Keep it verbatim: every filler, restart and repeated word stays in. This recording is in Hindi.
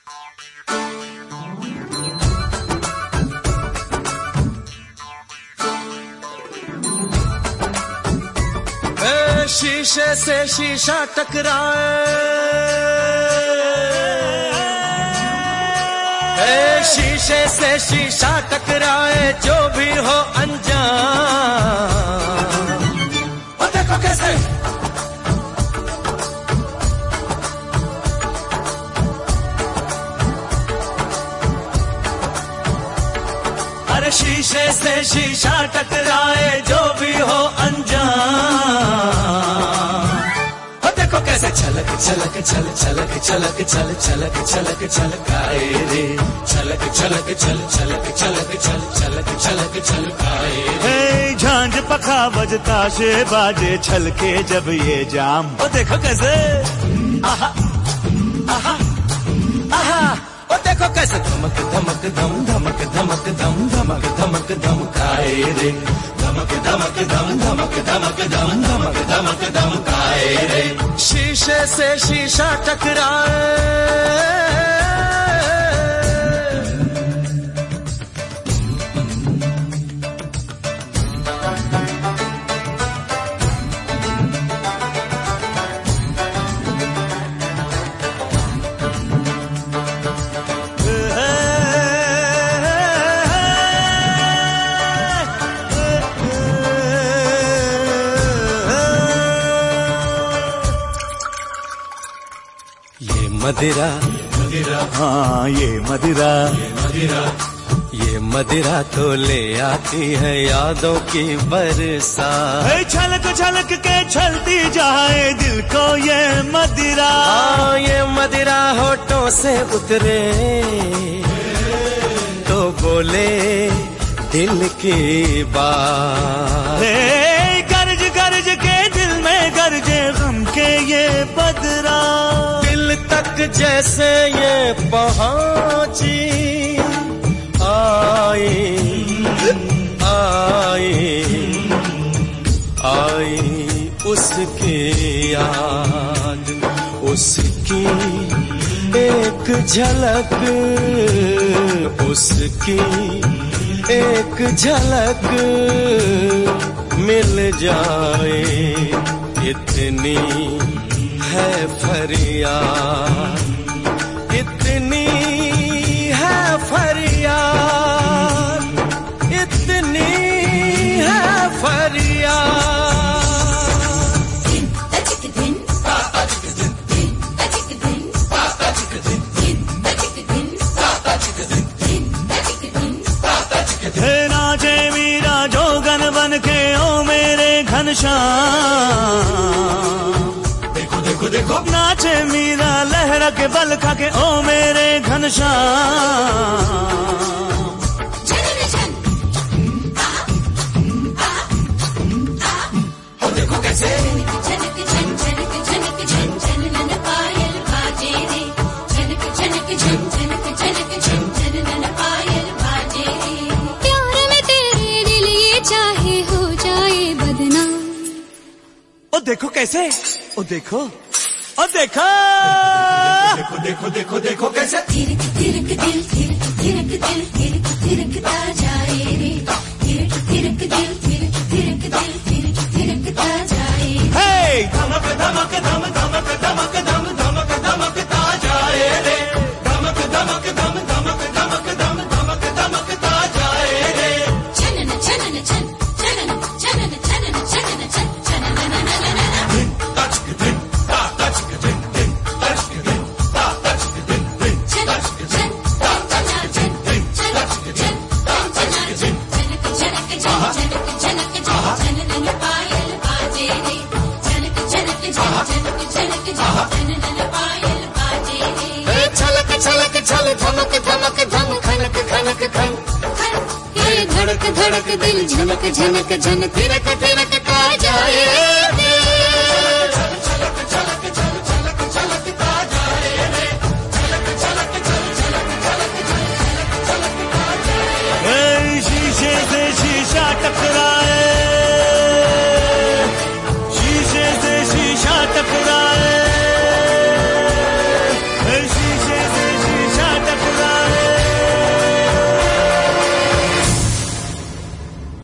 शीशे से शीशा टकराए, शीशे से शीशा टकराए, जो भी हो अनजान। और देखो कैसे अरे शीशे से शीशा टकराए, जो भी हो अनजान। और देखो कैसे छलक छलक छल छलक छलक छल छलक छलक छलकाए रे, छलक छलक छल छलक छलक छल छलक छलक छलकाए रे। झांझ पखा बजता से बाजे छलके जब ये जाम। और देखो कैसे आहा आहा आहा। और देखो कैसे धमक धमक धम धमक धमक धम धमक धमक धमकाए रे, धमक धमक धम धमक धमक धम धमक धमक धमकाए रे। शीशे से शीशा टकराए, मदिरा मदिरा हाँ ये मदिरा ये मदिरा ये मदिरा तो ले आती है यादों की बरसात। छलक छलक के छलती जाए दिल को ये मदिरा। हाँ ये मदिरा होठों से उतरे तो बोले दिल की बात। गरज गरज के दिल में गरजे गम के ये बदरा। तक जैसे ये पहुंची आई आई आई उसकी याद, उसकी एक झलक, उसकी एक झलक मिल जाए, इतनी है फरियाद, इतनी है फरियाद, इतनी है फरियाद। हे नाचे मीरा जोगन बन के ओ मेरे घनश्याम। देखो देखो नाचे मीरा लहरा के बल खा के ओ मेरे घनश्याम। और देखो कैसे प्यार में तेरे दिल ये चाहे हो जाए बदनाम। ओ देखो कैसे, ओ देखो ओ देखो देखो देखो देखो देखो कैसे थिरक थिरक दिल थिरक थिरक दिल थिरक थिरकता जाए रे, थिरक थिरक दिल थिरक थिरक दिल थिरक थिरकता जाए। हे धमक धमक धम धमक धमक धम धमक धमकता जाए रे, धमक धमक धम धमक धमक धम धमक धमकता जाए रे। छनन छनन छन छनन छनन छनन छनन छन छनन न न न दिन तचक दिन ता तचक दिन दिन तचक दिन ता तचक दिन दिन तचक दिन ता तचक दिन दिन तचक दिन ता तचक दिन झनक झनक झनक झनक झनक झनन पायल बाजे रे, झनक झनक झनक झनक झनन पायल बाजे रे। छलक छलक छल धमक धमक धम खनक खनक खन, ये धड़क धड़क दिल झनक झनक झन थिरक थिरक का जाए।